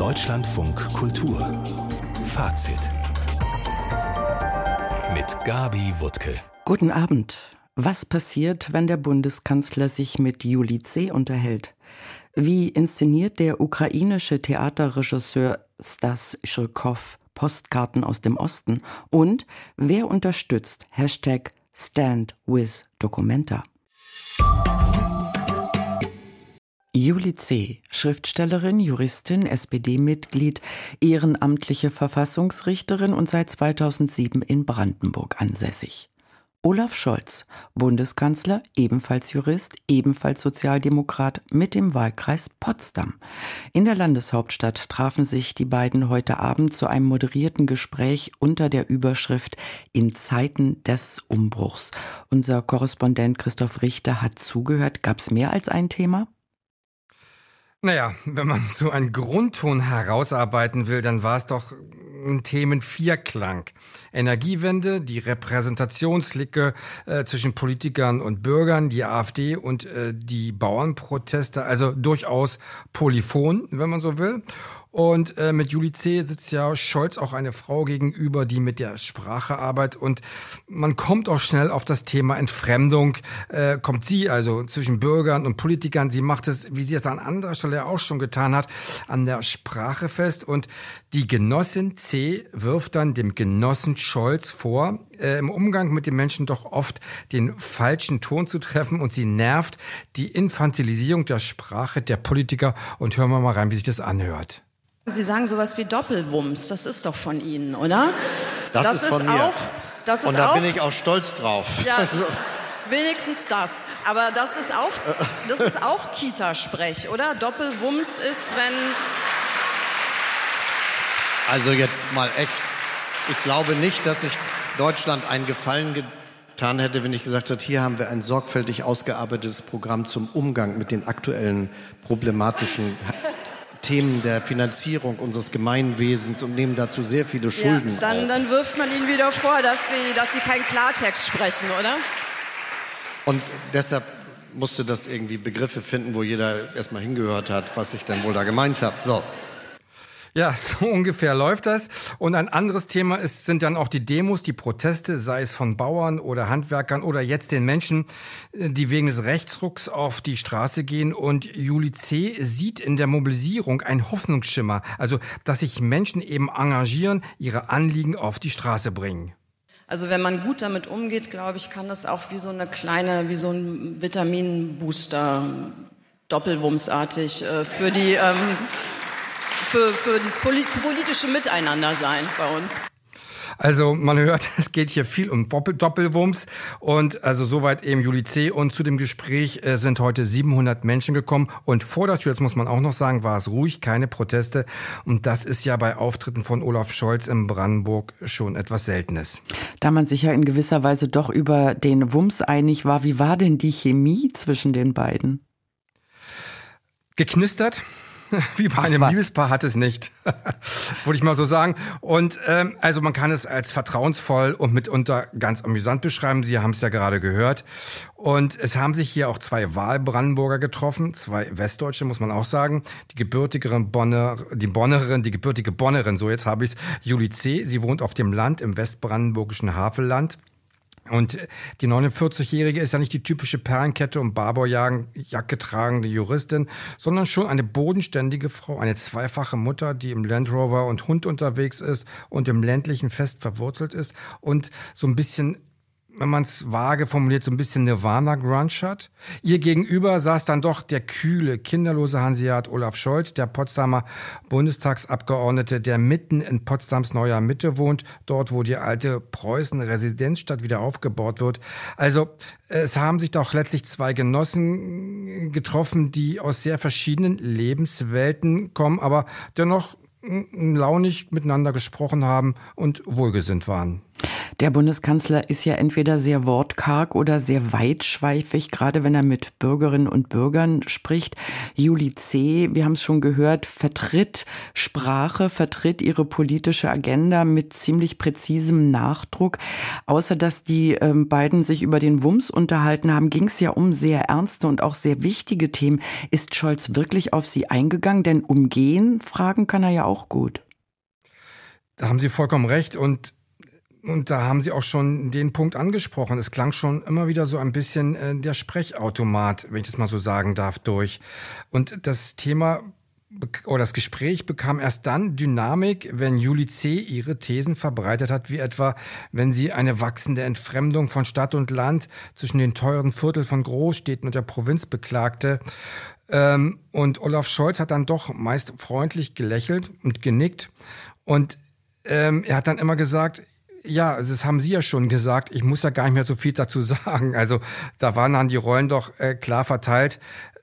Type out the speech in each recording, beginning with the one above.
Deutschlandfunk Kultur Fazit mit Gabi Wuttke. Guten Abend. Was passiert, wenn der Bundeskanzler sich mit Juli C. unterhält? Wie inszeniert der ukrainische Theaterregisseur Stas Schirkow Postkarten aus dem Osten? Und wer unterstützt #StandWithDocumenta? Juli C., Schriftstellerin, Juristin, SPD-Mitglied, ehrenamtliche Verfassungsrichterin und seit 2007 in Brandenburg ansässig. Olaf Scholz, Bundeskanzler, ebenfalls Jurist, ebenfalls Sozialdemokrat, mit dem Wahlkreis Potsdam. In der Landeshauptstadt trafen sich die beiden heute Abend zu einem moderierten Gespräch unter der Überschrift »In Zeiten des Umbruchs«. Unser Korrespondent Christoph Richter hat zugehört. Gab es mehr als ein Thema? Naja, wenn man so einen Grundton herausarbeiten will, dann war es doch ein Themenvierklang. Energiewende, die Repräsentationslücke zwischen Politikern und Bürgern, die AfD und die Bauernproteste, also durchaus polyphon, wenn man so will. Und mit Juli C. sitzt ja Scholz auch eine Frau gegenüber, die mit der Sprache arbeitet. Und man kommt auch schnell auf das Thema Entfremdung. Kommt sie also zwischen Bürgern und Politikern. Sie macht es, wie sie es an anderer Stelle auch schon getan hat, an der Sprache fest. Und die Genossin C. wirft dann dem Genossen Scholz vor, im Umgang mit den Menschen doch oft den falschen Ton zu treffen. Und sie nervt die Infantilisierung der Sprache der Politiker. Und hören wir mal rein, wie sich das anhört. Sie sagen sowas wie Doppelwumms, das ist doch von Ihnen, oder? Das ist von mir. Und da bin ich auch stolz drauf. Ja, wenigstens das. Aber das ist auch Kita-Sprech, oder? Doppelwumms ist, wenn... Also jetzt mal echt. Ich glaube nicht, dass ich Deutschland einen Gefallen getan hätte, wenn ich gesagt hätte, hier haben wir ein sorgfältig ausgearbeitetes Programm zum Umgang mit den aktuellen problematischen Themen der Finanzierung unseres Gemeinwesens und nehmen dazu sehr viele Schulden auf. Dann wirft man Ihnen wieder vor, dass Sie keinen Klartext sprechen, oder? Und deshalb musste das irgendwie Begriffe finden, wo jeder erstmal hingehört hat, was ich denn wohl da gemeint habe. So. Ja, so ungefähr läuft das. Und ein anderes Thema sind dann auch die Demos, die Proteste, sei es von Bauern oder Handwerkern oder jetzt den Menschen, die wegen des Rechtsrucks auf die Straße gehen. Und Juli C. sieht in der Mobilisierung einen Hoffnungsschimmer, also dass sich Menschen eben engagieren, ihre Anliegen auf die Straße bringen. Also wenn man gut damit umgeht, glaube ich, kann das auch wie so ein Vitaminbooster, doppelwummsartig, für das politische Miteinander sein bei uns. Also man hört, es geht hier viel um Doppelwumms und also soweit eben Juli C. Und zu dem Gespräch sind heute 700 Menschen gekommen und vor der Tür, jetzt muss man auch noch sagen, war es ruhig, keine Proteste und das ist ja bei Auftritten von Olaf Scholz in Brandenburg schon etwas Seltenes. Da man sich ja in gewisser Weise doch über den Wumms einig war, wie war denn die Chemie zwischen den beiden? Geknistert. Wie bei einem Liebespaar hat es nicht, würde ich mal so sagen. Und also man kann es als vertrauensvoll und mitunter ganz amüsant beschreiben. Sie haben es ja gerade gehört. Und es haben sich hier auch zwei Wahlbrandenburger getroffen, zwei Westdeutsche, muss man auch sagen. Die gebürtige Bonnerin, so jetzt habe ich es, Juli C. Sie wohnt auf dem Land im westbrandenburgischen Havelland. Und die 49-Jährige ist ja nicht die typische Perlenkette und Barbourjacke tragende Juristin, sondern schon eine bodenständige Frau, eine zweifache Mutter, die im Land Rover und Hund unterwegs ist und im ländlichen fest verwurzelt ist und so ein bisschen, wenn man es vage formuliert, so ein bisschen Nirvana-Grunge hat. Ihr gegenüber saß dann doch der kühle, kinderlose Hanseat Olaf Scholz, der Potsdamer Bundestagsabgeordnete, der mitten in Potsdams neuer Mitte wohnt, dort, wo die alte Preußen-Residenzstadt wieder aufgebaut wird. Also es haben sich doch letztlich zwei Genossen getroffen, die aus sehr verschiedenen Lebenswelten kommen, aber dennoch launig miteinander gesprochen haben und wohlgesinnt waren. Der Bundeskanzler ist ja entweder sehr wortkarg oder sehr weitschweifig, gerade wenn er mit Bürgerinnen und Bürgern spricht. Juli C., wir haben es schon gehört, vertritt Sprache, vertritt ihre politische Agenda mit ziemlich präzisem Nachdruck. Außer dass die beiden sich über den Wumms unterhalten haben, ging es ja um sehr ernste und auch sehr wichtige Themen. Ist Scholz wirklich auf sie eingegangen? Denn umgehen, fragen kann er ja auch gut. Da haben Sie vollkommen recht und da haben Sie auch schon den Punkt angesprochen. Es klang schon immer wieder so ein bisschen der Sprechautomat, wenn ich das mal so sagen darf, durch. Und das Thema oder das Gespräch bekam erst dann Dynamik, wenn Juli C. ihre Thesen verbreitet hat, wie etwa, wenn sie eine wachsende Entfremdung von Stadt und Land zwischen den teuren Vierteln von Großstädten und der Provinz beklagte. Und Olaf Scholz hat dann doch meist freundlich gelächelt und genickt. Und er hat dann immer gesagt, ja, also das haben Sie ja schon gesagt, ich muss ja gar nicht mehr so viel dazu sagen. Also da waren dann die Rollen doch klar verteilt.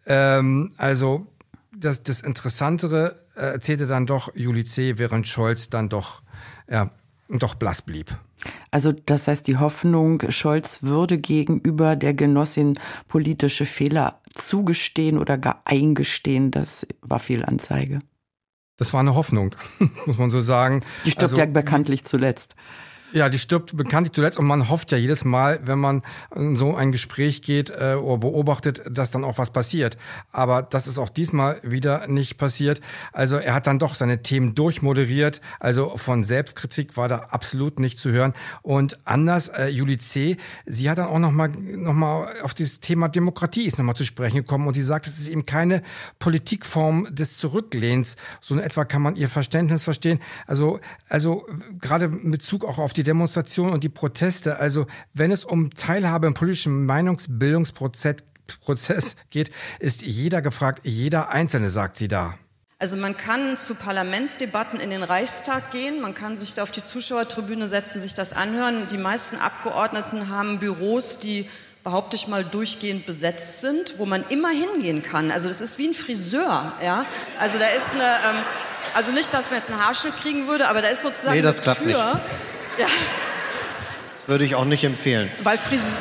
Also das Interessantere erzählte dann doch Juli C., während Scholz dann doch blass blieb. Also das heißt, die Hoffnung, Scholz würde gegenüber der Genossin politische Fehler zugestehen oder gar eingestehen, das war Fehlanzeige. Das war eine Hoffnung, muss man so sagen. Die stirbt ja bekanntlich zuletzt. Ja, die stirbt bekanntlich zuletzt und man hofft ja jedes Mal, wenn man in so ein Gespräch geht oder beobachtet, dass dann auch was passiert. Aber das ist auch diesmal wieder nicht passiert. Also er hat dann doch seine Themen durchmoderiert. Also von Selbstkritik war da absolut nicht zu hören. Und anders, Juli C., sie hat dann auch noch mal auf das Thema Demokratie ist noch mal zu sprechen gekommen. Und sie sagt, es ist eben keine Politikform des Zurücklehns. So in etwa kann man ihr Verständnis verstehen. Also gerade in Bezug auch auf die Demonstration und die Proteste, also wenn es um Teilhabe im politischen Meinungsbildungsprozess geht, ist jeder gefragt, jeder Einzelne, sagt sie da. Also man kann zu Parlamentsdebatten in den Reichstag gehen, man kann sich da auf die Zuschauertribüne setzen, sich das anhören. Die meisten Abgeordneten haben Büros, die, behaupte ich mal, durchgehend besetzt sind, wo man immer hingehen kann. Also das ist wie ein Friseur, ja. Also da ist eine, also nicht, dass man jetzt einen Haarschnitt kriegen würde, aber da ist sozusagen das eine klappt Tür. nicht. Ja. Das würde ich auch nicht empfehlen. Weil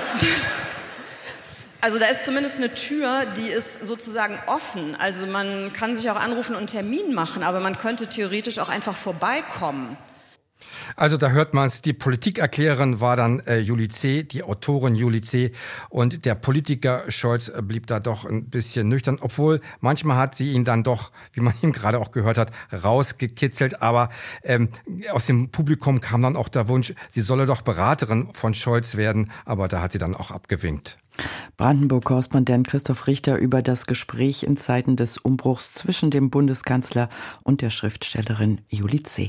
also da ist zumindest eine Tür, die ist sozusagen offen. Also man kann sich auch anrufen und einen Termin machen, aber man könnte theoretisch auch einfach vorbeikommen. Also da hört man es, die Politikerklärerin war dann Juli C., die Autorin Juli C. Und der Politiker Scholz blieb da doch ein bisschen nüchtern, obwohl manchmal hat sie ihn dann doch, wie man ihn gerade auch gehört hat, rausgekitzelt. Aber aus dem Publikum kam dann auch der Wunsch, sie solle doch Beraterin von Scholz werden, aber da hat sie dann auch abgewinkt. Brandenburg-Korrespondent Christoph Richter über das Gespräch in Zeiten des Umbruchs zwischen dem Bundeskanzler und der Schriftstellerin Juli C.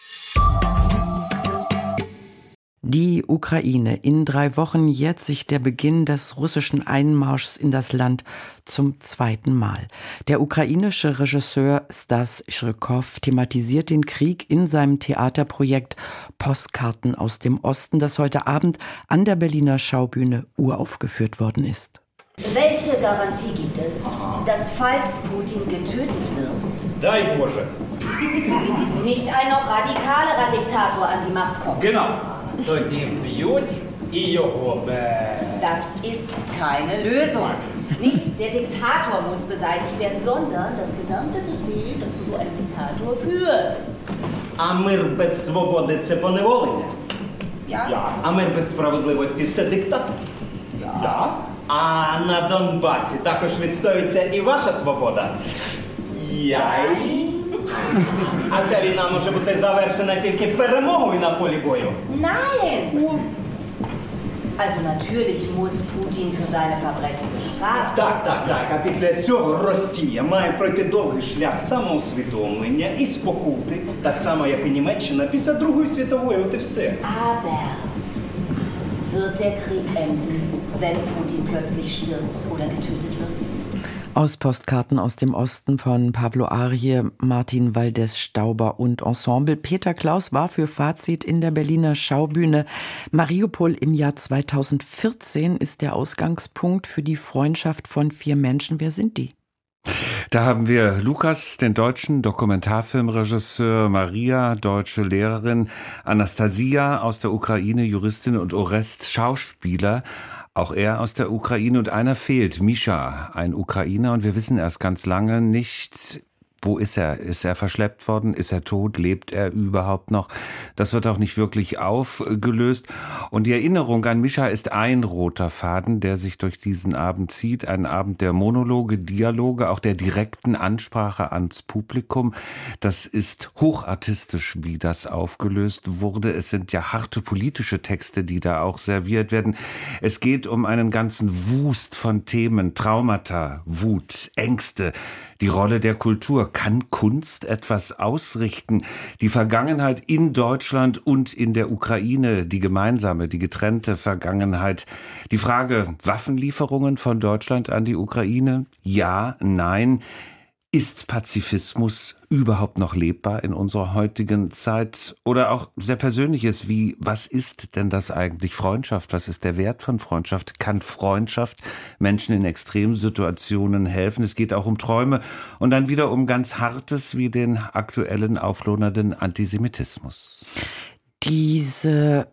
Die Ukraine. In 3 Wochen jährt sich der Beginn des russischen Einmarschs in das Land zum 2. Mal. Der ukrainische Regisseur Stas Schrykow thematisiert den Krieg in seinem Theaterprojekt Postkarten aus dem Osten, das heute Abend an der Berliner Schaubühne uraufgeführt worden ist. Welche Garantie gibt es, dass falls Putin getötet wird, Дай Боже. nicht ein noch radikalerer Diktator an die Macht kommt? Genau. Тоді вб'ють і його Das ist keine Lösung. Nicht der Diktator muss beseitigt werden, sondern das gesamte System, das zu so einem Diktator führt. А мир без свободи – це поневолення? Ja? А мир без справедливості – це диктатор? А на Донбасі також відстоюється і ваша свобода? А ця війна може бути завершена тільки перемогою на полі бою? Nein! Also natürlich muss Putin für seine Verbrechen bestraft werden. Так. А після цього Росія має пройти довгий шлях самоусвідомлення і спокути, так само, як і Німеччина після Другої світової, от і все. Aber wird der Krieg enden, wenn Putin plötzlich stirbt oder getötet wird? Aus Postkarten aus dem Osten von Pablo Arrie, Martin Waldes-Stauber und Ensemble. Peter Klaus war für Fazit in der Berliner Schaubühne. Mariupol im Jahr 2014 ist der Ausgangspunkt für die Freundschaft von 4 Menschen. Wer sind die? Da haben wir Lukas, den deutschen Dokumentarfilmregisseur, Maria, deutsche Lehrerin, Anastasia aus der Ukraine, Juristin, und Orest, Schauspieler, auch er aus der Ukraine, und einer fehlt, Mischa, ein Ukrainer, und wir wissen erst ganz lange nicht, wo ist er? Ist er verschleppt worden? Ist er tot? Lebt er überhaupt noch? Das wird auch nicht wirklich aufgelöst. Und die Erinnerung an Mischa ist ein roter Faden, der sich durch diesen Abend zieht. Ein Abend der Monologe, Dialoge, auch der direkten Ansprache ans Publikum. Das ist hochartistisch, wie das aufgelöst wurde. Es sind ja harte politische Texte, die da auch serviert werden. Es geht um einen ganzen Wust von Themen, Traumata, Wut, Ängste, die Rolle der Kultur. Kann Kunst etwas ausrichten? Die Vergangenheit in Deutschland und in der Ukraine, die gemeinsame, die getrennte Vergangenheit. Die Frage, Waffenlieferungen von Deutschland an die Ukraine? Ja, nein. Ist Pazifismus überhaupt noch lebbar in unserer heutigen Zeit? Oder auch sehr Persönliches wie, was ist denn das eigentlich Freundschaft? Was ist der Wert von Freundschaft? Kann Freundschaft Menschen in Extremsituationen helfen? Es geht auch um Träume und dann wieder um ganz Hartes wie den aktuellen auflodernden Antisemitismus. Dieses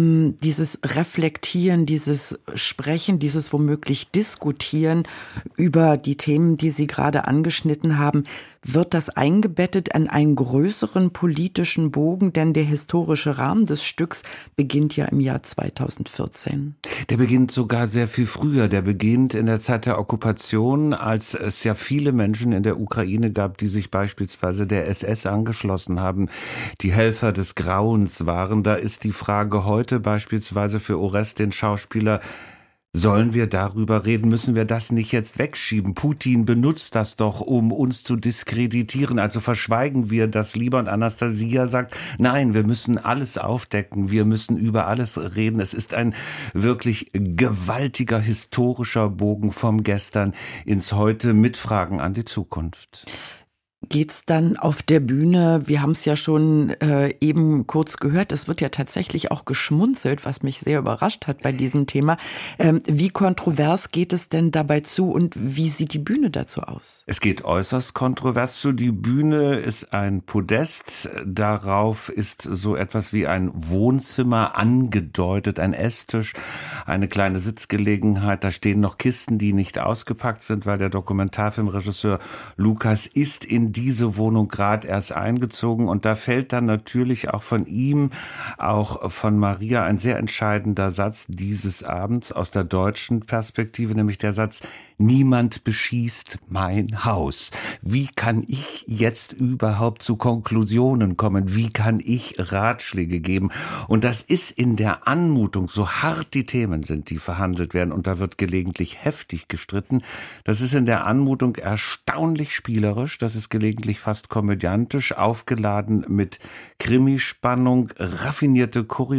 Reflektieren, dieses Sprechen, dieses womöglich Diskutieren über die Themen, die Sie gerade angeschnitten haben, wird das eingebettet in einen größeren politischen Bogen? Denn der historische Rahmen des Stücks beginnt ja im Jahr 2014. Der beginnt sogar sehr viel früher. Der beginnt in der Zeit der Okkupation, als es ja viele Menschen in der Ukraine gab, die sich beispielsweise der SS angeschlossen haben, die Helfer des Grauens waren. Da ist die Frage heute beispielsweise für Orest, den Schauspieler, sollen wir darüber reden? Müssen wir das nicht jetzt wegschieben? Putin benutzt das doch, um uns zu diskreditieren. Also verschweigen wir das lieber. Und Anastasia sagt, nein, wir müssen alles aufdecken. Wir müssen über alles reden. Es ist ein wirklich gewaltiger historischer Bogen vom Gestern ins Heute mit Fragen an die Zukunft. Geht's dann auf der Bühne, wir haben es ja schon eben kurz gehört, es wird ja tatsächlich auch geschmunzelt, was mich sehr überrascht hat bei diesem Thema. Wie kontrovers geht es denn dabei zu und wie sieht die Bühne dazu aus? Es geht äußerst kontrovers zu. Die Bühne ist ein Podest, darauf ist so etwas wie ein Wohnzimmer angedeutet, ein Esstisch, eine kleine Sitzgelegenheit, da stehen noch Kisten, die nicht ausgepackt sind, weil der Dokumentarfilmregisseur Lukas ist in diese Wohnung gerade erst eingezogen und da fällt dann natürlich auch von ihm, auch von Maria ein sehr entscheidender Satz dieses Abends aus der deutschen Perspektive, nämlich der Satz: Niemand beschießt mein Haus. Wie kann ich jetzt überhaupt zu Konklusionen kommen? Wie kann ich Ratschläge geben? Und das ist in der Anmutung, so hart die Themen sind, die verhandelt werden, und da wird gelegentlich heftig gestritten, das ist in der Anmutung erstaunlich spielerisch, das ist gelegentlich fast komödiantisch, aufgeladen mit Krimispannung, raffiniert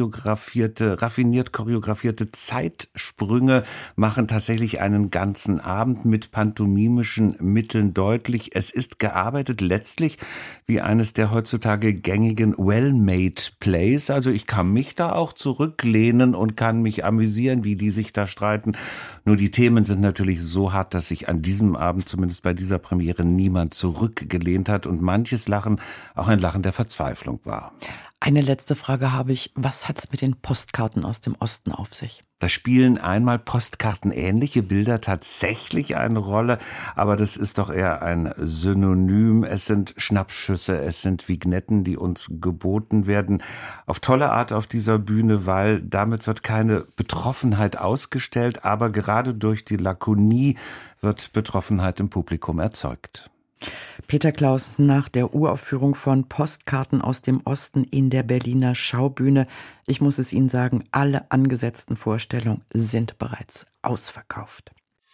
choreografierte Zeitsprünge machen tatsächlich einen ganzen Abend mit pantomimischen Mitteln deutlich. Es ist gearbeitet letztlich wie eines der heutzutage gängigen well-made Plays. Also ich kann mich da auch zurücklehnen und kann mich amüsieren, wie die sich da streiten. Nur die Themen sind natürlich so hart, dass sich an diesem Abend, zumindest bei dieser Premiere, niemand zurückgelehnt hat und manches Lachen auch ein Lachen der Verzweiflung war. Eine letzte Frage habe ich. Was hat's mit den Postkarten aus dem Osten auf sich? Da spielen einmal postkartenähnliche Bilder tatsächlich eine Rolle, aber das ist doch eher ein Synonym. Es sind Schnappschüsse, es sind Vignetten, die uns geboten werden. Auf tolle Art auf dieser Bühne, weil damit wird keine Betroffenheit ausgestellt, aber gerade durch die Lakonie wird Betroffenheit im Publikum erzeugt. Peter Klaus nach der Uraufführung von Postkarten aus dem Osten in der Berliner Schaubühne. Ich muss es Ihnen sagen, alle angesetzten Vorstellungen sind bereits ausverkauft.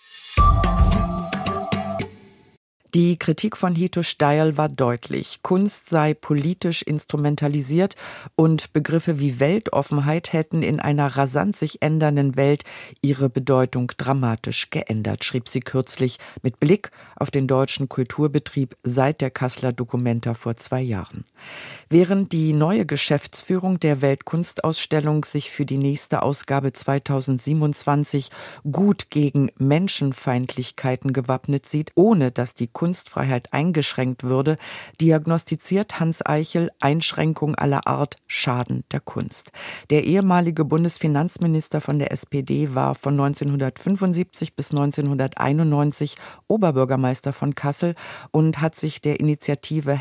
Die Kritik von Hito Steyerl war deutlich. Kunst sei politisch instrumentalisiert und Begriffe wie Weltoffenheit hätten in einer rasant sich ändernden Welt ihre Bedeutung dramatisch geändert, schrieb sie kürzlich mit Blick auf den deutschen Kulturbetrieb seit der Kasseler Documenta vor 2 Jahren. Während die neue Geschäftsführung der Weltkunstausstellung sich für die nächste Ausgabe 2027 gut gegen Menschenfeindlichkeiten gewappnet sieht, ohne dass die Kunstfreiheit eingeschränkt würde, diagnostiziert Hans Eichel Einschränkung aller Art Schaden der Kunst. Der ehemalige Bundesfinanzminister von der SPD war von 1975 bis 1991 Oberbürgermeister von Kassel und hat sich der Initiative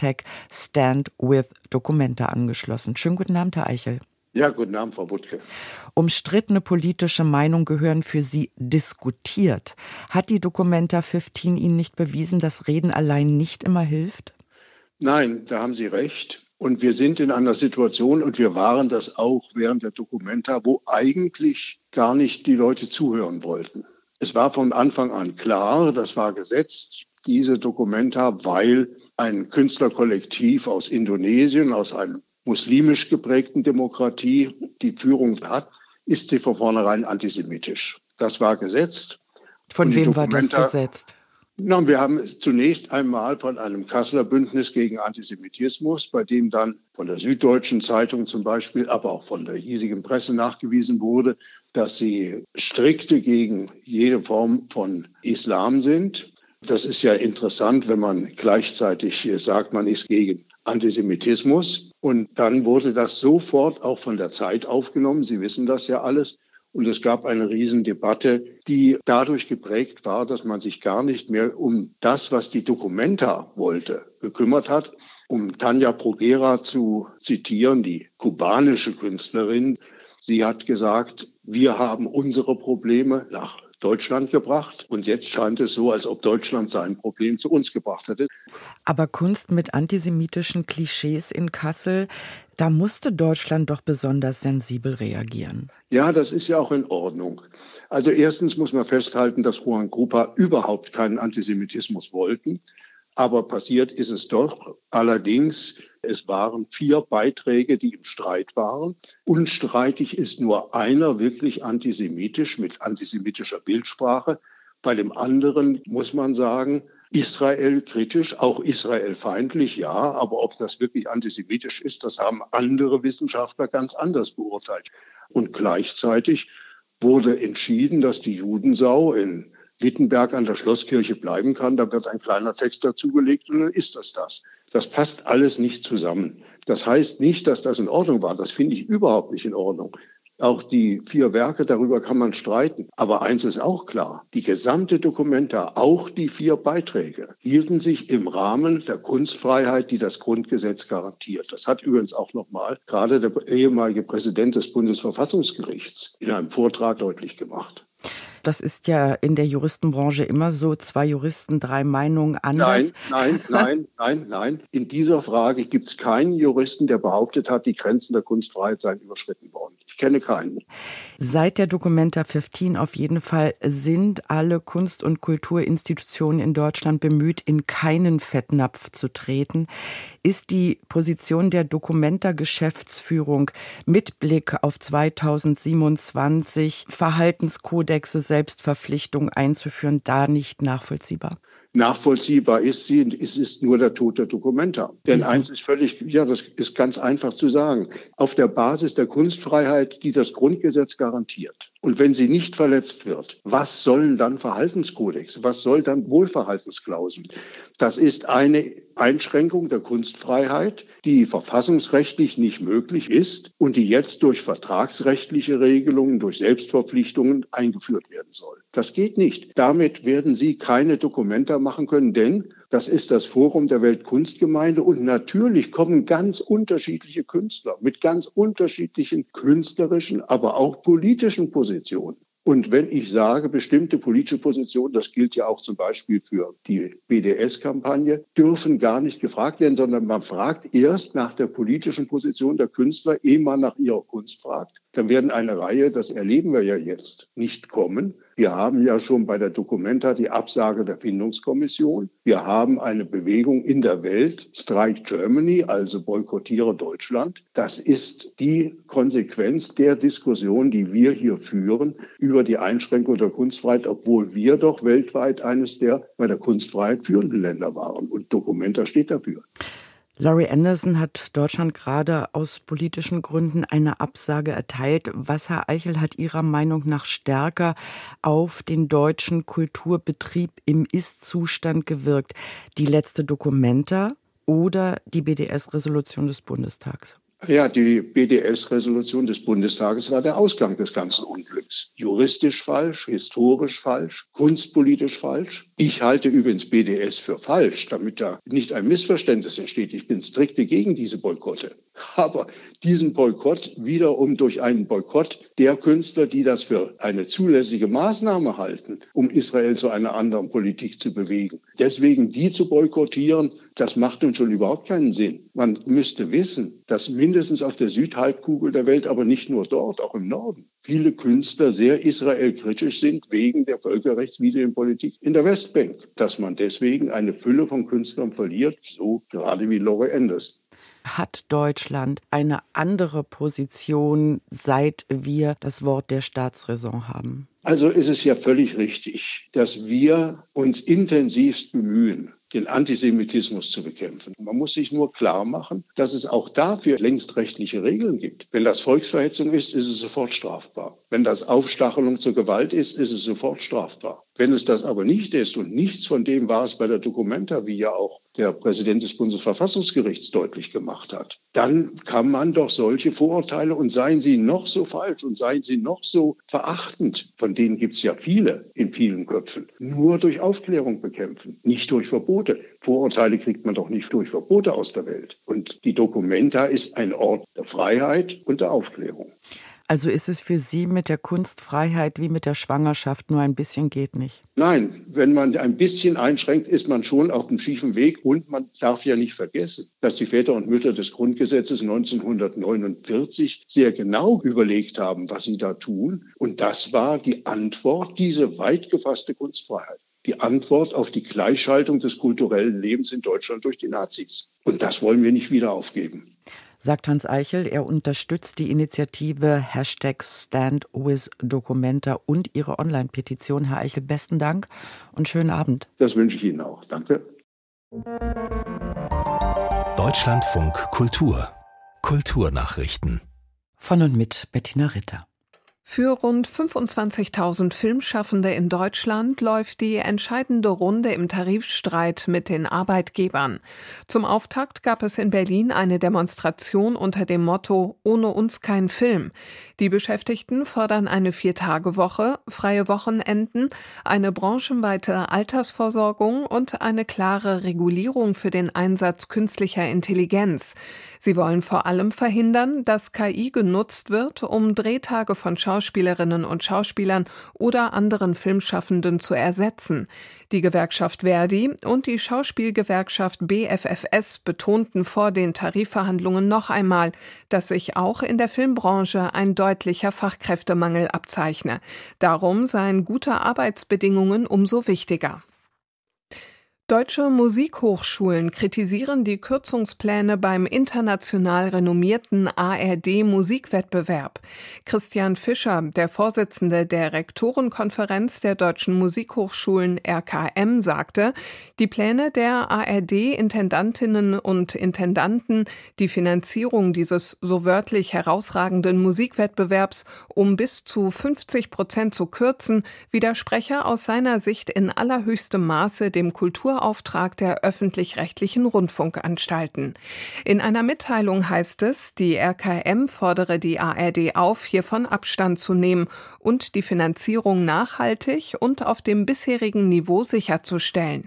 #StandWithDocumenta angeschlossen. Schönen guten Abend, Herr Eichel. Ja, guten Abend, Frau Wuttke. Umstrittene politische Meinungen gehören für Sie diskutiert. Hat die Documenta 15 Ihnen nicht bewiesen, dass Reden allein nicht immer hilft? Nein, da haben Sie recht. Und wir sind in einer Situation, und wir waren das auch während der Documenta, wo eigentlich gar nicht die Leute zuhören wollten. Es war von Anfang an klar, das war gesetzt, diese Documenta, weil ein Künstlerkollektiv aus Indonesien, aus einem muslimisch geprägten Demokratie die Führung hat, ist sie von vornherein antisemitisch. Das war gesetzt. Von wem war das gesetzt? Na, wir haben zunächst einmal von einem Kasseler Bündnis gegen Antisemitismus, bei dem dann von der Süddeutschen Zeitung zum Beispiel, aber auch von der hiesigen Presse nachgewiesen wurde, dass sie strikte gegen jede Form von Islam sind. Das ist ja interessant, wenn man gleichzeitig sagt, man ist gegen Antisemitismus. Und dann wurde das sofort auch von der Zeit aufgenommen. Sie wissen das ja alles. Und es gab eine Riesendebatte, die dadurch geprägt war, dass man sich gar nicht mehr um das, was die Documenta wollte, gekümmert hat. Um Tanja Bruguera zu zitieren, die kubanische Künstlerin. Sie hat gesagt, wir haben unsere Probleme nach Deutschland gebracht. Und jetzt scheint es so, als ob Deutschland sein Problem zu uns gebracht hätte. Aber Kunst mit antisemitischen Klischees in Kassel, da musste Deutschland doch besonders sensibel reagieren. Ja, das ist ja auch in Ordnung. Also erstens muss man festhalten, dass Juan Grupa überhaupt keinen Antisemitismus wollten. Aber passiert ist es doch. Allerdings, es waren 4 Beiträge, die im Streit waren. Unstreitig ist nur einer wirklich antisemitisch mit antisemitischer Bildsprache. Bei dem anderen muss man sagen, Israel kritisch, auch Israel feindlich, ja. Aber ob das wirklich antisemitisch ist, das haben andere Wissenschaftler ganz anders beurteilt. Und gleichzeitig wurde entschieden, dass die Judensau in Wittenberg an der Schlosskirche bleiben kann. Da wird ein kleiner Text dazugelegt und dann ist das das. Das passt alles nicht zusammen. Das heißt nicht, dass das in Ordnung war. Das finde ich überhaupt nicht in Ordnung. Auch die 4 Werke, darüber kann man streiten. Aber eins ist auch klar. Die gesamte Documenta, auch die 4 Beiträge, hielten sich im Rahmen der Kunstfreiheit, die das Grundgesetz garantiert. Das hat übrigens auch nochmal gerade der ehemalige Präsident des Bundesverfassungsgerichts in einem Vortrag deutlich gemacht. Das ist ja in der Juristenbranche immer so, 2 Juristen, 3 Meinungen anders. Nein. In dieser Frage gibt es keinen Juristen, der behauptet hat, die Grenzen der Kunstfreiheit seien überschritten worden. Ich kenne keinen. Seit der Documenta 15 auf jeden Fall sind alle Kunst- und Kulturinstitutionen in Deutschland bemüht, in keinen Fettnapf zu treten. Ist die Position der Documenta-Geschäftsführung mit Blick auf 2027 Verhaltenskodexe, Selbstverpflichtung einzuführen, da nicht nachvollziehbar? Nachvollziehbar ist sie, es ist nur der Tod der Documenta. Denn eins ist das ist ganz einfach zu sagen. Auf der Basis der Kunstfreiheit, die das Grundgesetz garantiert. Und wenn sie nicht verletzt wird, was sollen dann Verhaltenskodex? Was soll dann Wohlverhaltensklauseln? Das ist eine Einschränkung der Kunstfreiheit, die verfassungsrechtlich nicht möglich ist und die jetzt durch vertragsrechtliche Regelungen, durch Selbstverpflichtungen eingeführt werden soll. Das geht nicht. Damit werden Sie keine Documenta machen können, denn das ist das Forum der Weltkunstgemeinde und natürlich kommen ganz unterschiedliche Künstler mit ganz unterschiedlichen künstlerischen, aber auch politischen Positionen. Und wenn ich sage, bestimmte politische Positionen, das gilt ja auch zum Beispiel für die BDS-Kampagne, dürfen gar nicht gefragt werden, sondern man fragt erst nach der politischen Position der Künstler, ehe man nach ihrer Kunst fragt. Dann werden eine Reihe, das erleben wir ja jetzt, nicht kommen. Wir haben ja schon bei der Documenta die Absage der Findungskommission. Wir haben eine Bewegung in der Welt, Strike Germany, also boykottiere Deutschland. Das ist die Konsequenz der Diskussion, die wir hier führen über die Einschränkung der Kunstfreiheit, obwohl wir doch weltweit eines der bei der Kunstfreiheit führenden Länder waren. Und Documenta steht dafür. Laurie Anderson hat Deutschland gerade aus politischen Gründen eine Absage erteilt. Was, Herr Eichel, hat Ihrer Meinung nach stärker auf den deutschen Kulturbetrieb im Ist-Zustand gewirkt? Die letzte Documenta oder die BDS-Resolution des Bundestags? Ja, die BDS-Resolution des Bundestages war der Ausgang des ganzen Unglücks. Juristisch falsch, historisch falsch, kunstpolitisch falsch. Ich halte übrigens BDS für falsch, damit da nicht ein Missverständnis entsteht. Ich bin strikte gegen diese Boykotte. Aber diesen Boykott wiederum durch einen Boykott der Künstler, die das für eine zulässige Maßnahme halten, um Israel zu einer anderen Politik zu bewegen. Deswegen die zu boykottieren, das macht nun schon überhaupt keinen Sinn. Man müsste wissen, dass mindestens auf der Südhalbkugel der Welt, aber nicht nur dort, auch im Norden, viele Künstler sehr israelkritisch sind wegen der völkerrechtswidrigen Politik in der Westbank. Dass man deswegen eine Fülle von Künstlern verliert, so gerade wie Laurie Anderson. Hat Deutschland eine andere Position, seit wir das Wort der Staatsräson haben? Also ist es ja völlig richtig, dass wir uns intensivst bemühen, den Antisemitismus zu bekämpfen. Man muss sich nur klar machen, dass es auch dafür längst rechtliche Regeln gibt. Wenn das Volksverhetzung ist, ist es sofort strafbar. Wenn das Aufstachelung zur Gewalt ist, ist es sofort strafbar. Wenn es das aber nicht ist und nichts von dem war es bei der Documenta, wie ja auch der Präsident des Bundesverfassungsgerichts deutlich gemacht hat, dann kann man doch solche Vorurteile, und seien sie noch so falsch und seien sie noch so verachtend, von denen gibt es ja viele in vielen Köpfen, nur durch Aufklärung bekämpfen, nicht durch Verbote. Vorurteile kriegt man doch nicht durch Verbote aus der Welt. Und die Documenta ist ein Ort der Freiheit und der Aufklärung. Also ist es für Sie mit der Kunstfreiheit wie mit der Schwangerschaft, nur ein bisschen geht nicht? Nein, wenn man ein bisschen einschränkt, ist man schon auf dem schiefen Weg. Und man darf ja nicht vergessen, dass die Väter und Mütter des Grundgesetzes 1949 sehr genau überlegt haben, was sie da tun. Und das war die Antwort, diese weit gefasste Kunstfreiheit. Die Antwort auf die Gleichschaltung des kulturellen Lebens in Deutschland durch die Nazis. Und das wollen wir nicht wieder aufgeben. Sagt Hans Eichel, er unterstützt die Initiative #StandWithDocumenta und ihre Online-Petition. Herr Eichel, besten Dank und schönen Abend. Das wünsche ich Ihnen auch. Danke. Deutschlandfunk Kultur. Kulturnachrichten. Von und mit Bettina Ritter. Für rund 25.000 Filmschaffende in Deutschland läuft die entscheidende Runde im Tarifstreit mit den Arbeitgebern. Zum Auftakt gab es in Berlin eine Demonstration unter dem Motto »Ohne uns kein Film«. Die Beschäftigten fordern eine 4-Tage-Woche, freie Wochenenden, eine branchenweite Altersvorsorgung und eine klare Regulierung für den Einsatz künstlicher Intelligenz. Sie wollen vor allem verhindern, dass KI genutzt wird, um Drehtage von Schauspielerinnen und Schauspielern oder anderen Filmschaffenden zu ersetzen. Die Gewerkschaft Verdi und die Schauspielgewerkschaft BFFS betonten vor den Tarifverhandlungen noch einmal, dass sich auch in der Filmbranche ein deutlicher Fachkräftemangel abzeichne. Darum seien gute Arbeitsbedingungen umso wichtiger. Deutsche Musikhochschulen kritisieren die Kürzungspläne beim international renommierten ARD-Musikwettbewerb. Christian Fischer, der Vorsitzende der Rektorenkonferenz der Deutschen Musikhochschulen RKM, sagte, die Pläne der ARD-Intendantinnen und Intendanten, die Finanzierung dieses so wörtlich herausragenden Musikwettbewerbs um bis zu 50% zu kürzen, widerspreche aus seiner Sicht in allerhöchstem Maße dem Kulturauftrag der öffentlich-rechtlichen Rundfunkanstalten. In einer Mitteilung heißt es, die RKM fordere die ARD auf, hiervon Abstand zu nehmen und die Finanzierung nachhaltig und auf dem bisherigen Niveau sicherzustellen.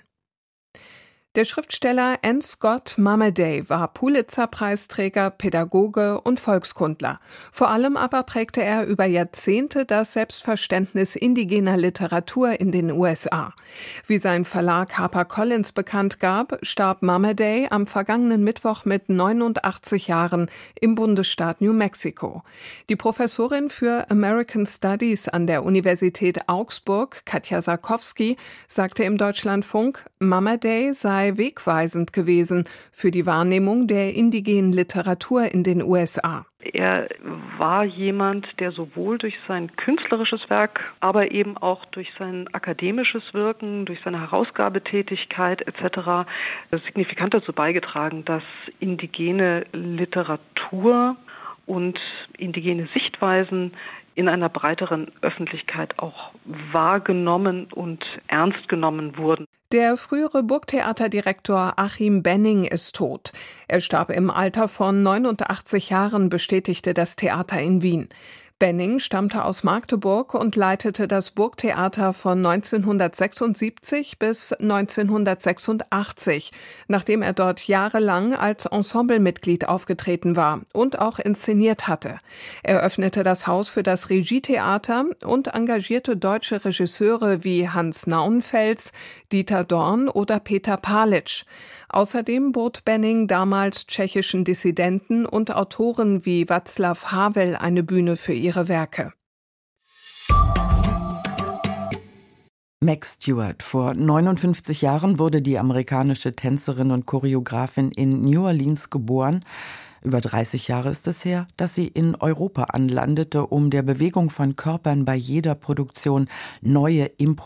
Der Schriftsteller N. Scott Momaday war Pulitzer-Preisträger, Pädagoge und Volkskundler. Vor allem aber prägte er über Jahrzehnte das Selbstverständnis indigener Literatur in den USA. Wie sein Verlag HarperCollins bekannt gab, starb Momaday am vergangenen Mittwoch mit 89 Jahren im Bundesstaat New Mexico. Die Professorin für American Studies an der Universität Augsburg, Katja Sarkowski, sagte im Deutschlandfunk, Momaday sei sei wegweisend gewesen für die Wahrnehmung der indigenen Literatur in den USA. Er war jemand, der sowohl durch sein künstlerisches Werk, aber eben auch durch sein akademisches Wirken, durch seine Herausgabetätigkeit etc. signifikant dazu beigetragen, dass indigene Literatur und indigene Sichtweisen in einer breiteren Öffentlichkeit auch wahrgenommen und ernst genommen wurden. Der frühere Burgtheaterdirektor Achim Benning ist tot. Er starb im Alter von 89 Jahren, bestätigte das Theater in Wien. Benning stammte aus Magdeburg und leitete das Burgtheater von 1976 bis 1986, nachdem er dort jahrelang als Ensemblemitglied aufgetreten war und auch inszeniert hatte. Er öffnete das Haus für das Regietheater und engagierte deutsche Regisseure wie Hans Nauenfels, Dieter Dorn oder Peter Palitsch. Außerdem bot Benning damals tschechischen Dissidenten und Autoren wie Václav Havel eine Bühne für ihre Werke. Meg Stuart. Vor 59 Jahren wurde die amerikanische Tänzerin und Choreografin in New Orleans geboren. Über 30 Jahre ist es her, dass sie in Europa anlandete, um der Bewegung von Körpern bei jeder Produktion neue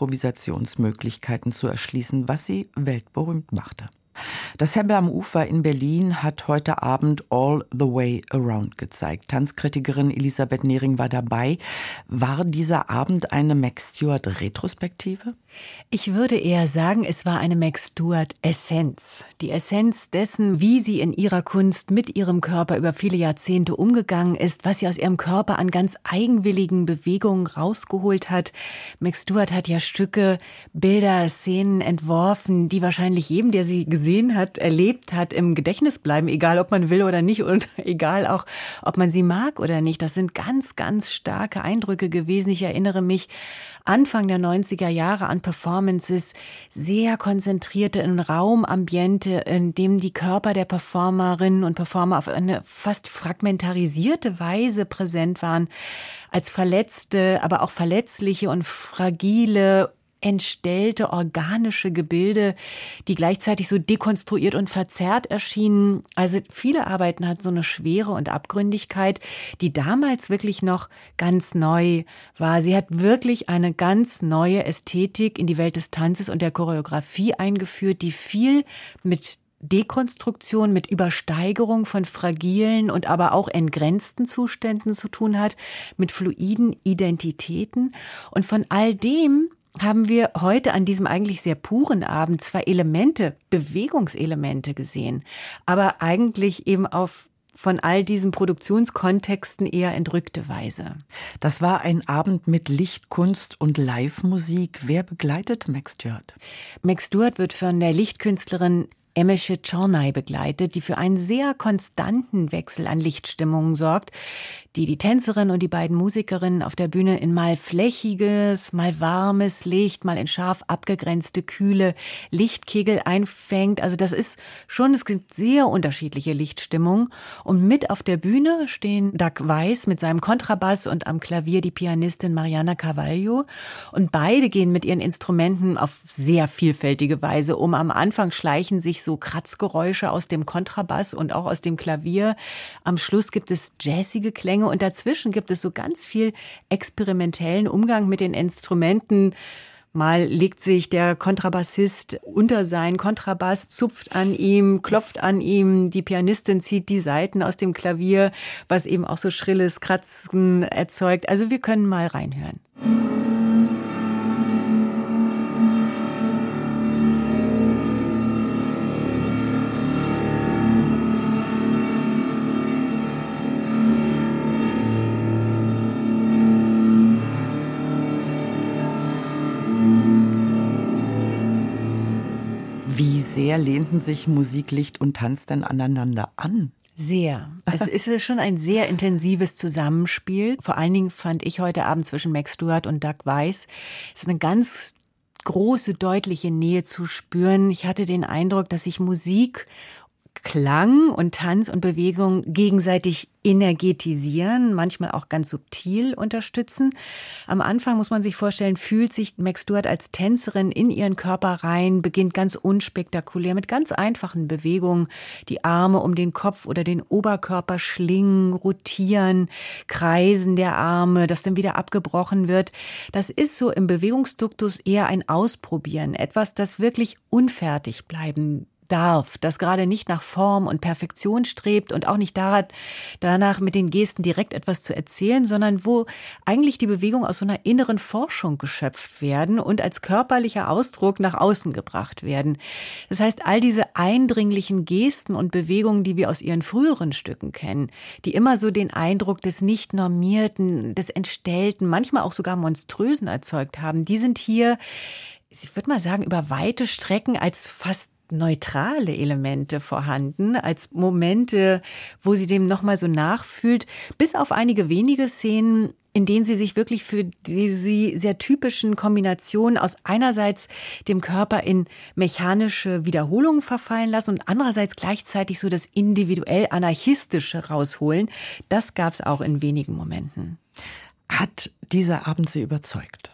Improvisationsmöglichkeiten zu erschließen, was sie weltberühmt machte. Das Hembe am Ufer in Berlin hat heute Abend All the Way Around gezeigt. Tanzkritikerin Elisabeth Nehring war dabei. War dieser Abend eine Meg Stuart Retrospektive? Ich würde eher sagen, es war eine Meg Stuart Essenz. Die Essenz dessen, wie sie in ihrer Kunst mit ihrem Körper über viele Jahrzehnte umgegangen ist, was sie aus ihrem Körper an ganz eigenwilligen Bewegungen rausgeholt hat. Meg Stuart hat ja Stücke, Bilder, Szenen entworfen, die wahrscheinlich jedem, der sie gesehen hat, erlebt hat, im Gedächtnis bleiben, egal ob man will oder nicht und egal auch, ob man sie mag oder nicht. Das sind ganz, ganz starke Eindrücke gewesen. Ich erinnere mich Anfang der 90er Jahre an Performances, sehr konzentrierte in Raumambiente, in dem die Körper der Performerinnen und Performer auf eine fast fragmentarisierte Weise präsent waren, als verletzte, aber auch verletzliche und fragile, entstellte organische Gebilde, die gleichzeitig so dekonstruiert und verzerrt erschienen. Also viele Arbeiten hatten so eine Schwere und Abgründigkeit, die damals wirklich noch ganz neu war. Sie hat wirklich eine ganz neue Ästhetik in die Welt des Tanzes und der Choreografie eingeführt, die viel mit Dekonstruktion, mit Übersteigerung von fragilen und aber auch entgrenzten Zuständen zu tun hat, mit fluiden Identitäten. Und von all dem haben wir heute an diesem eigentlich sehr puren Abend zwei Elemente, Bewegungselemente gesehen, aber eigentlich eben auf von all diesen Produktionskontexten eher entrückte Weise. Das war ein Abend mit Lichtkunst und Live-Musik. Wer begleitet Meg Stuart? Meg Stuart wird von der Lichtkünstlerin Emeshe Chornai begleitet, die für einen sehr konstanten Wechsel an Lichtstimmungen sorgt, die Tänzerin und die beiden Musikerinnen auf der Bühne in mal flächiges, mal warmes Licht, mal in scharf abgegrenzte, kühle Lichtkegel einfängt. Also das ist schon, es gibt sehr unterschiedliche Lichtstimmungen. Und mit auf der Bühne stehen Doug Weiss mit seinem Kontrabass und am Klavier die Pianistin Mariana Carvalho. Und beide gehen mit ihren Instrumenten auf sehr vielfältige Weise um. Am Anfang schleichen sich so Kratzgeräusche aus dem Kontrabass und auch aus dem Klavier. Am Schluss gibt es jazzige Klänge und dazwischen gibt es so ganz viel experimentellen Umgang mit den Instrumenten. Mal legt sich der Kontrabassist unter seinen Kontrabass, zupft an ihm, klopft an ihm, die Pianistin zieht die Saiten aus dem Klavier, was eben auch so schrilles Kratzen erzeugt. Also wir können mal reinhören. Wie sehr lehnten sich Musik, Licht und Tanz denn aneinander an? Sehr. Es ist schon ein sehr intensives Zusammenspiel. Vor allen Dingen fand ich heute Abend zwischen Meg Stuart und Doug Weiss, es ist eine ganz große, deutliche Nähe zu spüren. Ich hatte den Eindruck, dass sich Musik Klang und Tanz und Bewegung gegenseitig energetisieren, manchmal auch ganz subtil unterstützen. Am Anfang muss man sich vorstellen, fühlt sich Meg Stuart als Tänzerin in ihren Körper rein, beginnt ganz unspektakulär mit ganz einfachen Bewegungen, die Arme um den Kopf oder den Oberkörper schlingen, rotieren, Kreisen der Arme, das dann wieder abgebrochen wird. Das ist so im Bewegungsduktus eher ein Ausprobieren, etwas, das wirklich unfertig bleiben darf, das gerade nicht nach Form und Perfektion strebt und auch nicht danach mit den Gesten direkt etwas zu erzählen, sondern wo eigentlich die Bewegungen aus so einer inneren Forschung geschöpft werden und als körperlicher Ausdruck nach außen gebracht werden. Das heißt, all diese eindringlichen Gesten und Bewegungen, die wir aus ihren früheren Stücken kennen, die immer so den Eindruck des Nicht-Normierten, des Entstellten, manchmal auch sogar Monströsen erzeugt haben, die sind hier, ich würde mal sagen, über weite Strecken als fast neutrale Elemente vorhanden, als Momente, wo sie dem nochmal so nachfühlt, bis auf einige wenige Szenen, in denen sie sich wirklich für diese sehr typischen Kombinationen aus einerseits dem Körper in mechanische Wiederholungen verfallen lassen und andererseits gleichzeitig so das individuell Anarchistische rausholen. Das gab es auch in wenigen Momenten. Hat dieser Abend Sie überzeugt?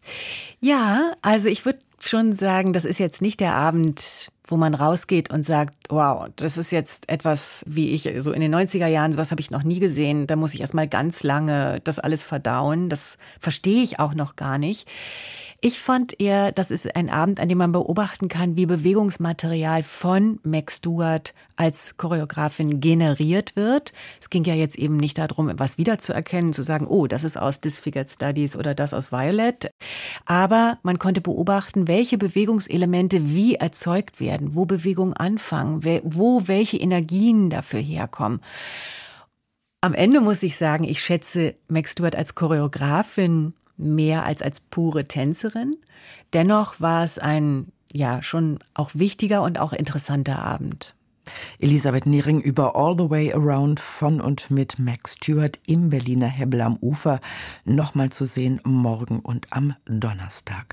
Ja, also ich würde schon sagen, das ist jetzt nicht der Abend, wo man rausgeht und sagt, wow, das ist jetzt etwas, wie ich so in den 90er Jahren, sowas habe ich noch nie gesehen. Da muss ich erstmal ganz lange das alles verdauen. Das verstehe ich auch noch gar nicht. Ich fand eher, das ist ein Abend, an dem man beobachten kann, wie Bewegungsmaterial von Meg Stuart als Choreografin generiert wird. Es ging ja jetzt eben nicht darum, was wiederzuerkennen, zu sagen, oh, das ist aus Disfigured Studies oder das aus Violet. Aber man konnte beobachten, welche Bewegungselemente wie erzeugt werden, wo Bewegungen anfangen, wo welche Energien dafür herkommen. Am Ende muss ich sagen, ich schätze Meg Stuart als Choreografin mehr als pure Tänzerin. Dennoch war es ein, ja, schon auch wichtiger und auch interessanter Abend. Elisabeth Niering über All the Way Around von und mit Meg Stuart im Berliner Hebbel am Ufer. Nochmal zu sehen morgen und am Donnerstag.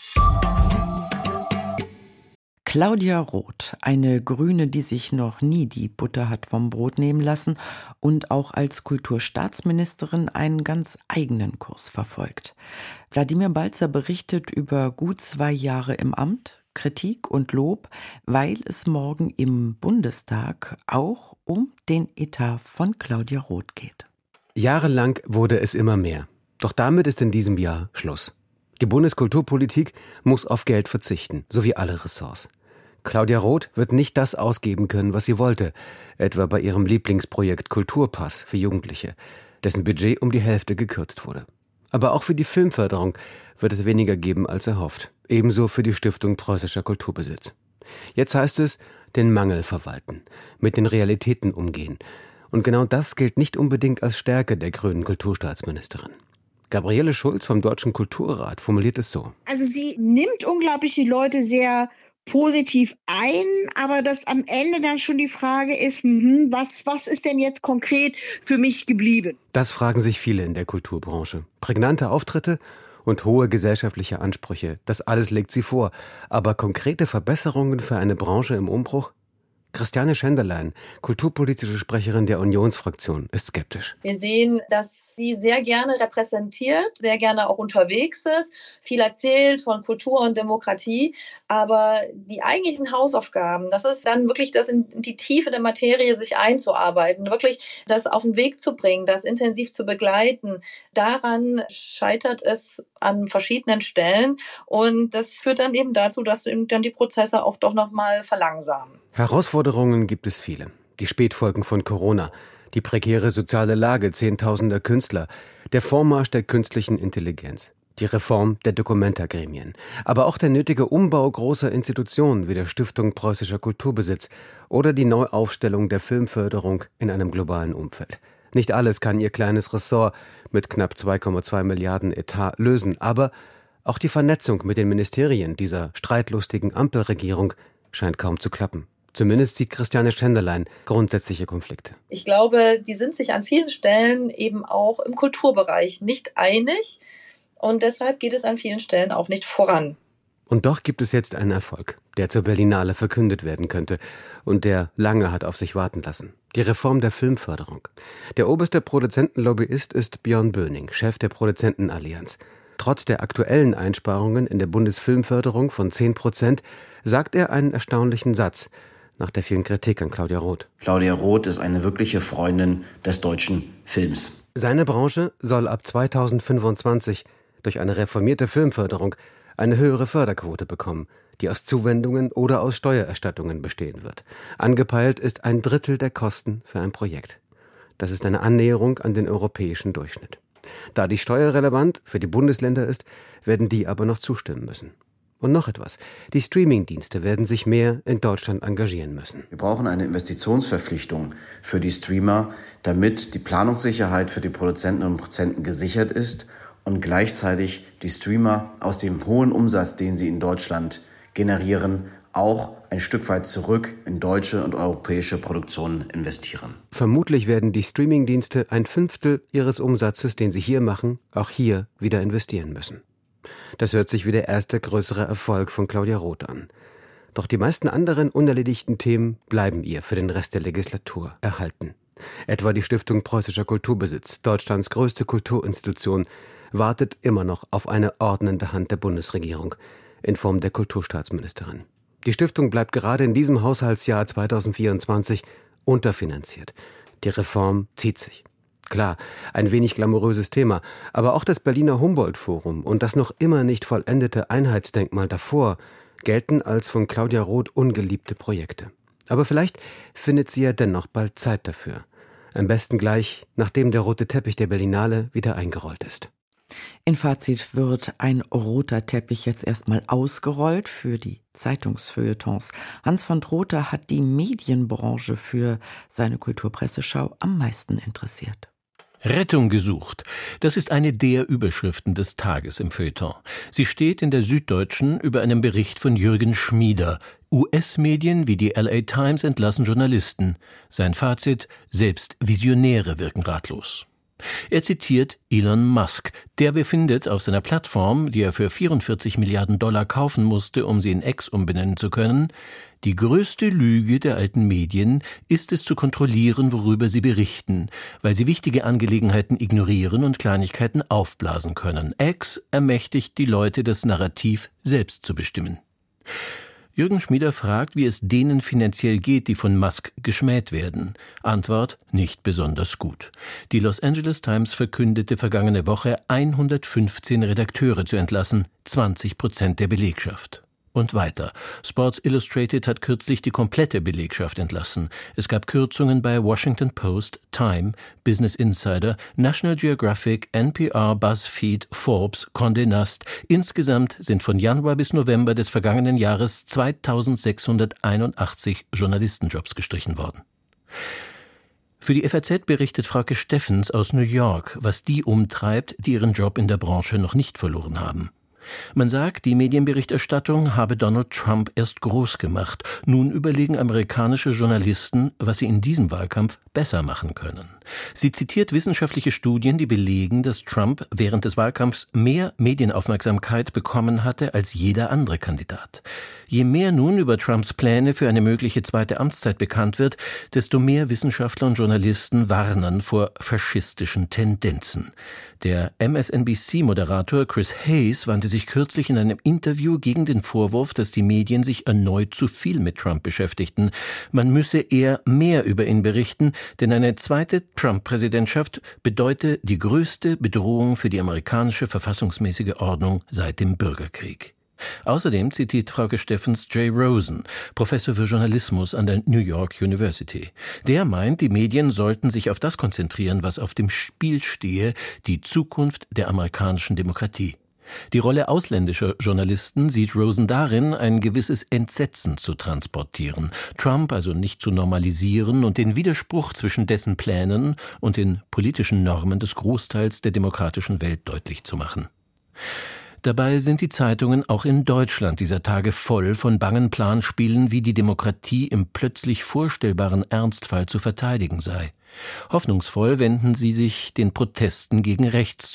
Claudia Roth, eine Grüne, die sich noch nie die Butter hat vom Brot nehmen lassen und auch als Kulturstaatsministerin einen ganz eigenen Kurs verfolgt. Wladimir Balzer berichtet über gut 2 Jahre im Amt, Kritik und Lob, weil es morgen im Bundestag auch um den Etat von Claudia Roth geht. Jahrelang wurde es immer mehr. Doch damit ist in diesem Jahr Schluss. Die Bundeskulturpolitik muss auf Geld verzichten, so wie alle Ressorts. Claudia Roth wird nicht das ausgeben können, was sie wollte, etwa bei ihrem Lieblingsprojekt Kulturpass für Jugendliche, dessen Budget um die Hälfte gekürzt wurde. Aber auch für die Filmförderung wird es weniger geben als erhofft. Ebenso für die Stiftung Preußischer Kulturbesitz. Jetzt heißt es, den Mangel verwalten, mit den Realitäten umgehen. Und genau das gilt nicht unbedingt als Stärke der grünen Kulturstaatsministerin. Gabriele Schulz vom Deutschen Kulturrat formuliert es so. Also sie nimmt unglaublich die Leute sehr positiv ein, aber dass am Ende dann schon die Frage ist, was ist denn jetzt konkret für mich geblieben? Das fragen sich viele in der Kulturbranche. Prägnante Auftritte und hohe gesellschaftliche Ansprüche, das alles legt sie vor. Aber konkrete Verbesserungen für eine Branche im Umbruch? Christiane Schenderlein, kulturpolitische Sprecherin der Unionsfraktion, ist skeptisch. Wir sehen, dass sie sehr gerne repräsentiert, sehr gerne auch unterwegs ist, viel erzählt von Kultur und Demokratie. Aber die eigentlichen Hausaufgaben, das ist dann wirklich das in die Tiefe der Materie sich einzuarbeiten, wirklich das auf den Weg zu bringen, das intensiv zu begleiten. Daran scheitert es an verschiedenen Stellen. Und das führt dann eben dazu, dass eben dann die Prozesse auch doch nochmal verlangsamen. Herausforderungen gibt es viele. Die Spätfolgen von Corona, die prekäre soziale Lage zehntausender Künstler, der Vormarsch der künstlichen Intelligenz, die Reform der Documenta-Gremien, aber auch der nötige Umbau großer Institutionen wie der Stiftung Preußischer Kulturbesitz oder die Neuaufstellung der Filmförderung in einem globalen Umfeld. Nicht alles kann ihr kleines Ressort mit knapp 2,2 Milliarden Etat lösen, aber auch die Vernetzung mit den Ministerien dieser streitlustigen Ampelregierung scheint kaum zu klappen. Zumindest sieht Christiane Schenderlein grundsätzliche Konflikte. Ich glaube, die sind sich an vielen Stellen eben auch im Kulturbereich nicht einig und deshalb geht es an vielen Stellen auch nicht voran. Und doch gibt es jetzt einen Erfolg, der zur Berlinale verkündet werden könnte und der lange hat auf sich warten lassen. Die Reform der Filmförderung. Der oberste Produzentenlobbyist ist Björn Böning, Chef der Produzentenallianz. Trotz der aktuellen Einsparungen in der Bundesfilmförderung von 10% sagt er einen erstaunlichen Satz nach der vielen Kritik an Claudia Roth. Claudia Roth ist eine wirkliche Freundin des deutschen Films. Seine Branche soll ab 2025 durch eine reformierte Filmförderung eine höhere Förderquote bekommen, die aus Zuwendungen oder aus Steuererstattungen bestehen wird. Angepeilt ist 1/3 der Kosten für ein Projekt. Das ist eine Annäherung an den europäischen Durchschnitt. Da die Steuer relevant für die Bundesländer ist, werden die aber noch zustimmen müssen. Und noch etwas. Die Streamingdienste werden sich mehr in Deutschland engagieren müssen. Wir brauchen eine Investitionsverpflichtung für die Streamer, damit die Planungssicherheit für die Produzenten und Produzenten gesichert ist und gleichzeitig die Streamer aus dem hohen Umsatz, den sie in Deutschland generieren, auch ein Stück weit zurück in deutsche und europäische Produktionen investieren. Vermutlich werden die Streamingdienste 1/5 ihres Umsatzes, den sie hier machen, auch hier wieder investieren müssen. Das hört sich wie der erste größere Erfolg von Claudia Roth an. Doch die meisten anderen unerledigten Themen bleiben ihr für den Rest der Legislatur erhalten. Etwa die Stiftung Preußischer Kulturbesitz, Deutschlands größte Kulturinstitution, wartet immer noch auf eine ordnende Hand der Bundesregierung in Form der Kulturstaatsministerin. Die Stiftung bleibt gerade in diesem Haushaltsjahr 2024 unterfinanziert. Die Reform zieht sich. Klar, ein wenig glamouröses Thema, aber auch das Berliner Humboldt-Forum und das noch immer nicht vollendete Einheitsdenkmal davor gelten als von Claudia Roth ungeliebte Projekte. Aber vielleicht findet sie ja dennoch bald Zeit dafür. Am besten gleich, nachdem der rote Teppich der Berlinale wieder eingerollt ist. In Fazit wird ein roter Teppich jetzt erstmal ausgerollt für die Zeitungsfeuilletons. Hans von Trotha hat die Medienbranche für seine Kulturpresseschau am meisten interessiert. Rettung gesucht. Das ist eine der Überschriften des Tages im Feuilleton. Sie steht in der Süddeutschen über einem Bericht von Jürgen Schmieder. US-Medien wie die LA Times entlassen Journalisten. Sein Fazit: Selbst Visionäre wirken ratlos. Er zitiert Elon Musk. Der befindet auf seiner Plattform, die er für $44 Milliarden kaufen musste, um sie in X umbenennen zu können: Die größte Lüge der alten Medien ist es zu kontrollieren, worüber sie berichten, weil sie wichtige Angelegenheiten ignorieren und Kleinigkeiten aufblasen können. X ermächtigt die Leute, das Narrativ selbst zu bestimmen. Jürgen Schmieder fragt, wie es denen finanziell geht, die von Musk geschmäht werden. Antwort: nicht besonders gut. Die Los Angeles Times verkündete vergangene Woche, 115 Redakteure zu entlassen, 20% der Belegschaft. Und weiter. Sports Illustrated hat kürzlich die komplette Belegschaft entlassen. Es gab Kürzungen bei Washington Post, Time, Business Insider, National Geographic, NPR, BuzzFeed, Forbes, Condé Nast. Insgesamt sind von Januar bis November des vergangenen Jahres 2681 Journalistenjobs gestrichen worden. Für die FAZ berichtet Frauke Steffens aus New York, was die umtreibt, die ihren Job in der Branche noch nicht verloren haben. Man sagt, die Medienberichterstattung habe Donald Trump erst groß gemacht. Nun überlegen amerikanische Journalisten, was sie in diesem Wahlkampf besser machen können. Sie zitiert wissenschaftliche Studien, die belegen, dass Trump während des Wahlkampfs mehr Medienaufmerksamkeit bekommen hatte als jeder andere Kandidat. Je mehr nun über Trumps Pläne für eine mögliche zweite Amtszeit bekannt wird, desto mehr Wissenschaftler und Journalisten warnen vor faschistischen Tendenzen. Der MSNBC-Moderator Chris Hayes wandte sich kürzlich in einem Interview gegen den Vorwurf, dass die Medien sich erneut zu viel mit Trump beschäftigten. Man müsse eher mehr über ihn berichten, denn eine zweite Trump-Präsidentschaft bedeute die größte Bedrohung für die amerikanische verfassungsmäßige Ordnung seit dem Bürgerkrieg. Außerdem zitiert Frauke Steffens Jay Rosen, Professor für Journalismus an der New York University. Der meint, die Medien sollten sich auf das konzentrieren, was auf dem Spiel stehe, die Zukunft der amerikanischen Demokratie. Die Rolle ausländischer Journalisten sieht Rosen darin, ein gewisses Entsetzen zu transportieren, Trump also nicht zu normalisieren und den Widerspruch zwischen dessen Plänen und den politischen Normen des Großteils der demokratischen Welt deutlich zu machen. Dabei sind die Zeitungen auch in Deutschland dieser Tage voll von bangen Planspielen, wie die Demokratie im plötzlich vorstellbaren Ernstfall zu verteidigen sei. Hoffnungsvoll wenden sie sich den Protesten gegen rechts zu.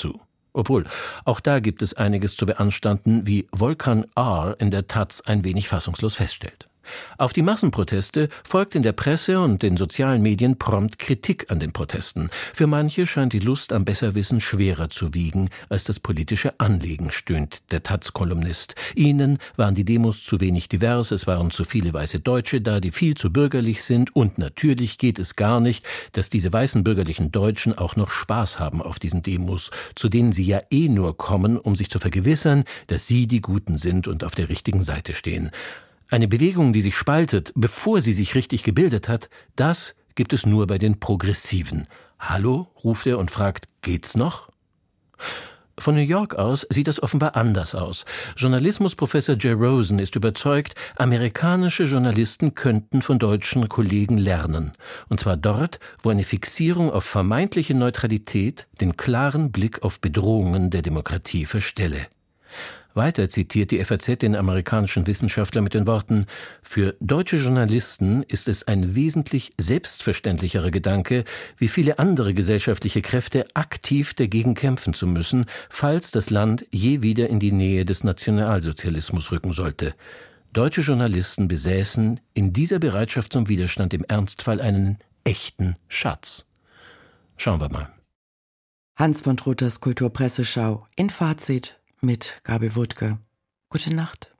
Obwohl, auch da gibt es einiges zu beanstanden, wie Volkan R. in der Taz ein wenig fassungslos feststellt. Auf die Massenproteste folgt in der Presse und den sozialen Medien prompt Kritik an den Protesten. Für manche scheint die Lust am Besserwissen schwerer zu wiegen als das politische Anliegen, stöhnt der Taz-Kolumnist. Ihnen waren die Demos zu wenig divers, es waren zu viele weiße Deutsche da, die viel zu bürgerlich sind, und natürlich geht es gar nicht, dass diese weißen bürgerlichen Deutschen auch noch Spaß haben auf diesen Demos, zu denen sie ja nur kommen, um sich zu vergewissern, dass sie die Guten sind und auf der richtigen Seite stehen. Eine Bewegung, die sich spaltet, bevor sie sich richtig gebildet hat, das gibt es nur bei den Progressiven. Hallo, ruft er und fragt, geht's noch? Von New York aus sieht das offenbar anders aus. Journalismusprofessor Jay Rosen ist überzeugt, amerikanische Journalisten könnten von deutschen Kollegen lernen. Und zwar dort, wo eine Fixierung auf vermeintliche Neutralität den klaren Blick auf Bedrohungen der Demokratie verstelle. Weiter zitiert die FAZ den amerikanischen Wissenschaftler mit den Worten: Für deutsche Journalisten ist es ein wesentlich selbstverständlicherer Gedanke, wie viele andere gesellschaftliche Kräfte aktiv dagegen kämpfen zu müssen, falls das Land je wieder in die Nähe des Nationalsozialismus rücken sollte. Deutsche Journalisten besäßen in dieser Bereitschaft zum Widerstand im Ernstfall einen echten Schatz. Schauen wir mal. Hans von Trutters Kulturpresseschau in Fazit mit Gabi Wuttke. Gute Nacht.